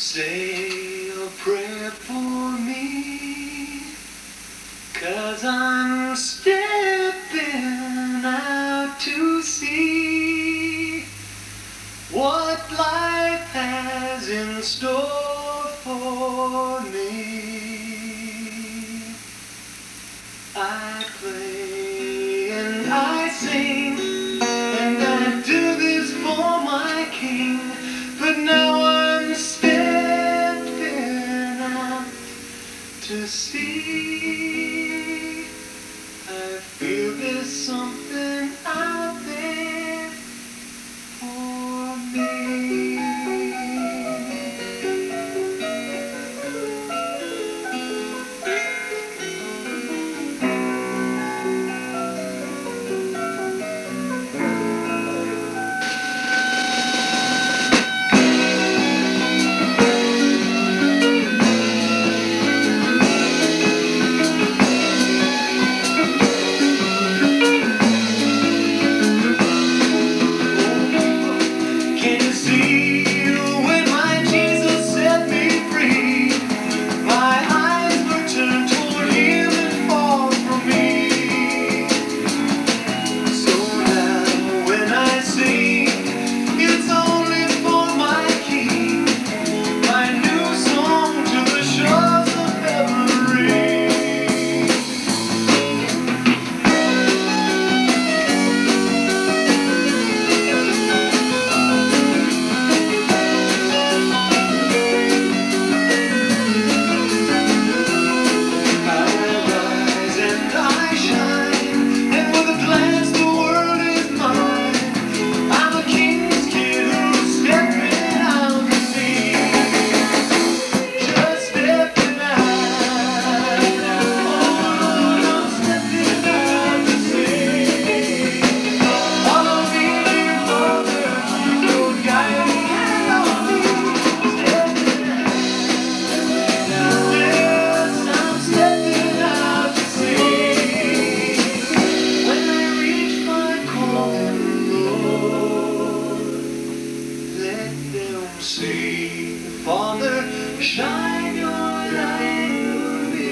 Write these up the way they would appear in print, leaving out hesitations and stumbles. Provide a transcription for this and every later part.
Say a prayer for me, 'cause I'm stepping out to see what life has in store for me. I play and I sing, and I do this for my King, but now I'm stepping out to see. I feel there's something out there for me. See, Father, shine your light through me.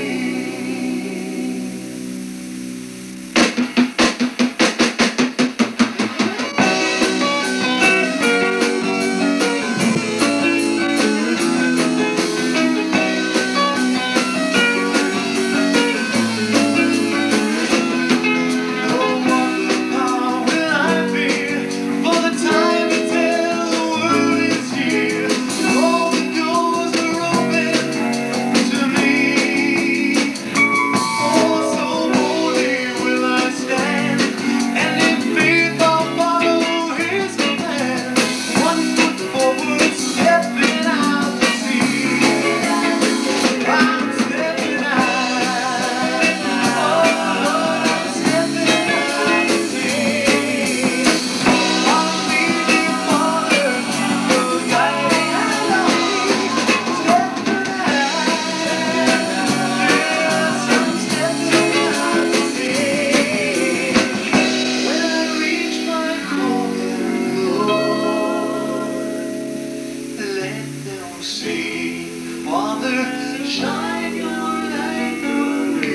See, Father, shine your light through me.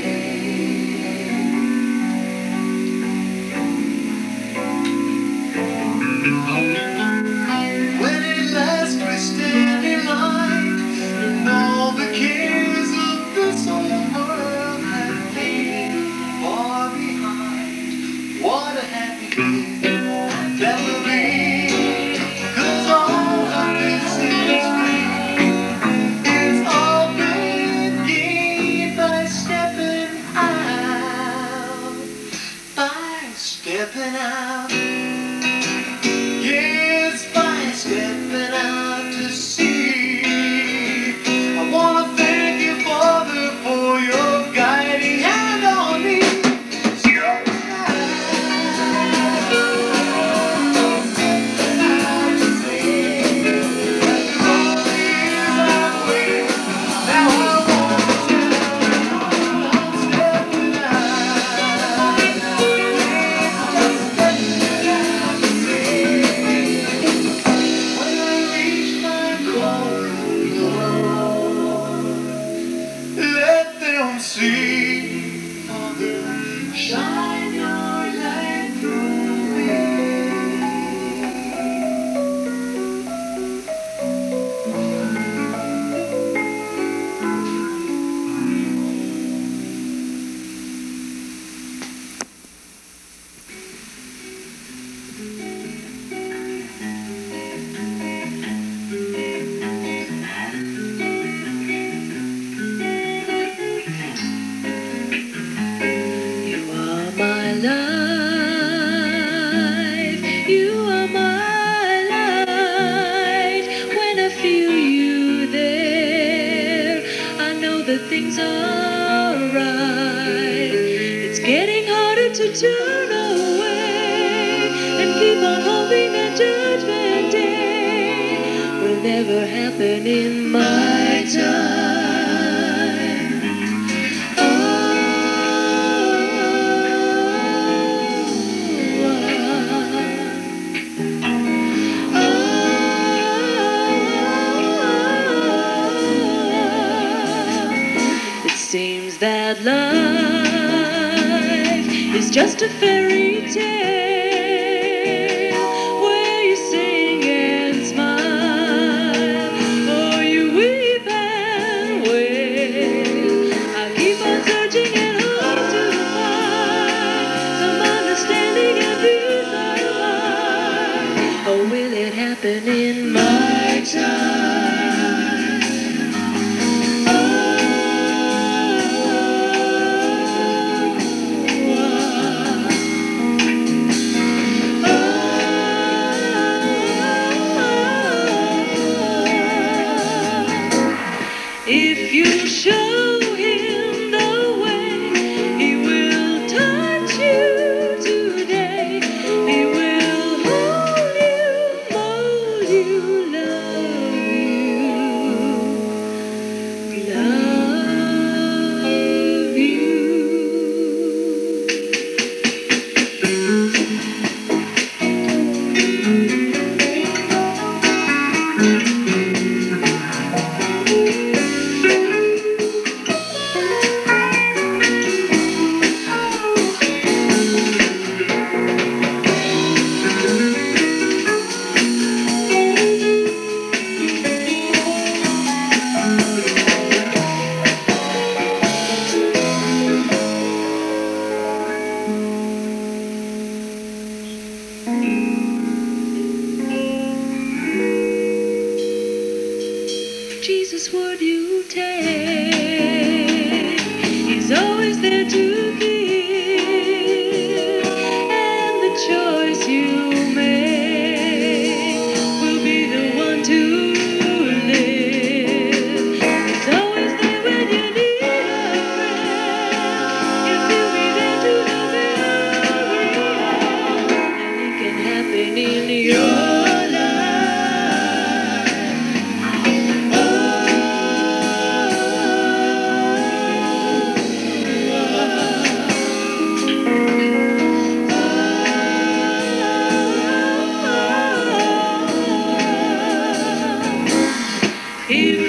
When at last we stand in line, and all the cares of this old world have faded far behind, what a happy day that will be. Cause all of this is free. It's all been is alright. It's getting harder to turn away and keep on hoping that Judgment Day will never happen in my time. It seems that life is just a fairy tale where you sing and smile, or you weep and wail. I keep on searching and hope to find some understanding and peace of mind. Or will it happen in my time? If you show him the way, he will touch you today. He will hold you, mold you, love you. Jesus, would you take? He's always there to give, and the choice you make will be the one to live. He's always there when you need a friend. Yes, he'll be there to love you, and it can happen in your life. If